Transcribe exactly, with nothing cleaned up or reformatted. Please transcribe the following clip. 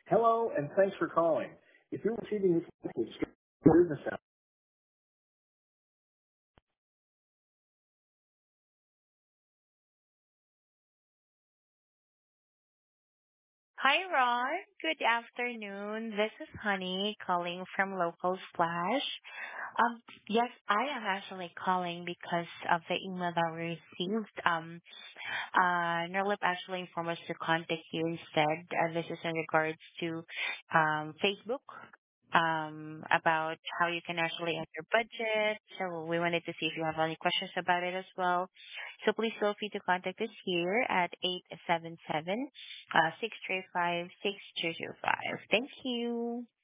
Hello, and thanks for calling. If you're receiving this message, business hours. Hi, Ron. Good afternoon. This is Honey calling from Local Splash. Um, yes, I am actually calling because of the email that we received. Um, uh, Nerlip actually informed us to contact you instead. Uh, this is in regards to um, Facebook, um, about how you can actually add your budget. So we wanted to see if you have any questions about it as well. So please feel free to contact us here at eight seven seven, uh, six three five, six two two five. Thank you.